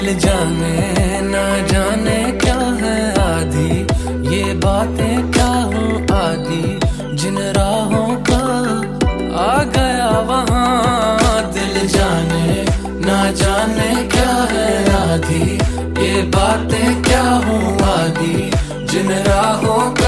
जाने ना जाने क्या है आदि, ये बातें क्या हूँ आदि, जिन राहों का आ गया वहाँ। दिल जाने ना जाने क्या है आदि, ये बातें क्या हूँ आदि, जिन राहों